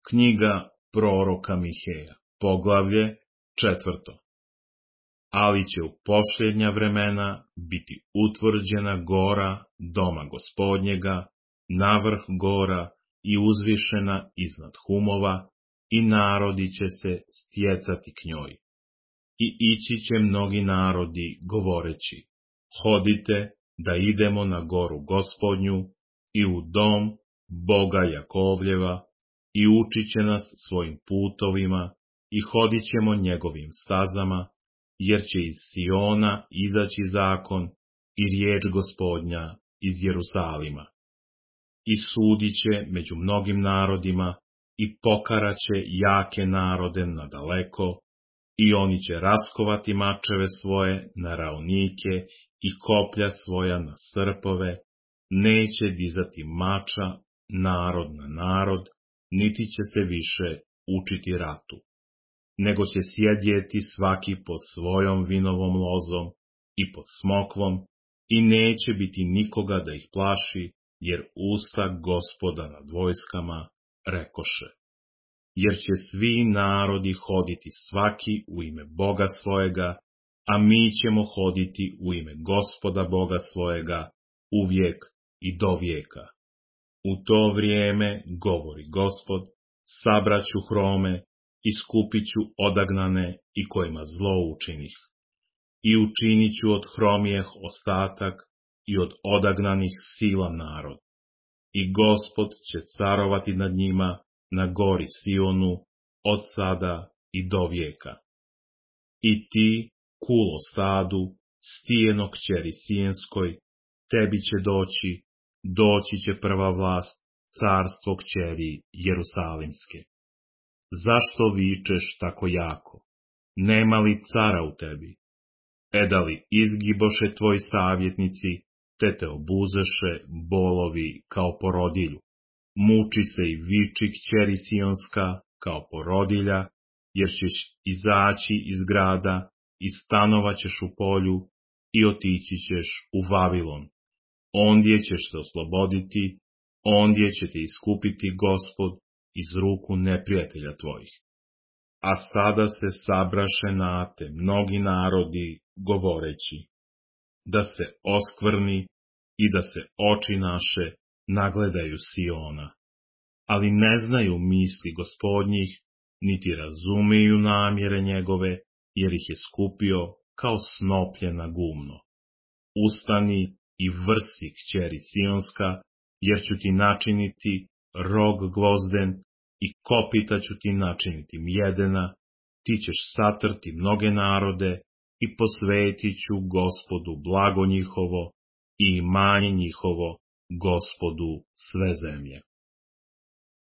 Knjiga proroka Miheja, poglavlje 4. Ali će u posljednja vremena biti utvrđena gora doma Gospodnjega, navrh gora i uzvišena iznad humova, i narodi će se stjecati k njoj. I ići će mnogi narodi govoreći: hodite da idemo na goru Gospodnju i u dom Boga Jakovljeva, i učit će nas svojim putovima i hodit ćemo njegovim stazama, jer će iz Siona izaći zakon i riječ Gospodnja iz Jerusalima. I sudit će među mnogim narodima i pokaraće jake narode nadaleko, i oni će raskovati mačeve svoje na raunike i koplja svoja na srpove, neće dizati mača narod na narod, niti će se više učiti ratu, nego će sjedjeti svaki pod svojom vinovom lozom i pod smokvom, i neće biti nikoga da ih plaši, jer usta Gospoda nad vojskama rekoše: jer će svi narodi hoditi svaki u ime Boga svojega, a mi ćemo hoditi u ime Gospoda Boga svojega uvijek i do vijeka. U to vrijeme, govori Gospod, sabraću hrome i skupit ću odagnane i kojima zlo učinih. I učinit ću od hromijeh ostatak i od odagnanih silan narod. I Gospod će carovati nad njima na gori Sionu od sada i do vijeka. I ti, kulo stadu, stijeno kćeri Sijenskoj, tebi će doći će prva vlast, carstvo kćeri Jerusalimske. Zašto vičeš tako jako? Nema li cara u tebi? Da li izgiboše tvoji savjetnici, te obuzeše bolovi kao porodilju? Muči se i viči kćeri Sionska kao porodilja, jer ćeš izaći iz grada i stanovaćeš u polju i otići ćeš u Vavilon. Ondje ćeš se osloboditi, ondje će te iskupiti Gospod iz ruku neprijatelja tvojih. A sada se sabraše na te mnogi narodi, govoreći: da se oskvrni i da se oči naše nagledaju Siona, ali ne znaju misli Gospodnjih, niti razumiju namjere njegove, jer ih je skupio kao snoplje na gumno. Ustani i vrsi, kćeri Sionska, jer ću ti načiniti rog gvozden i kopita ću ti načiniti mjedena, ti ćeš satrti mnoge narode i posvetit ću Gospodu blago njihovo i imanje njihovo, Gospodu sve zemlje.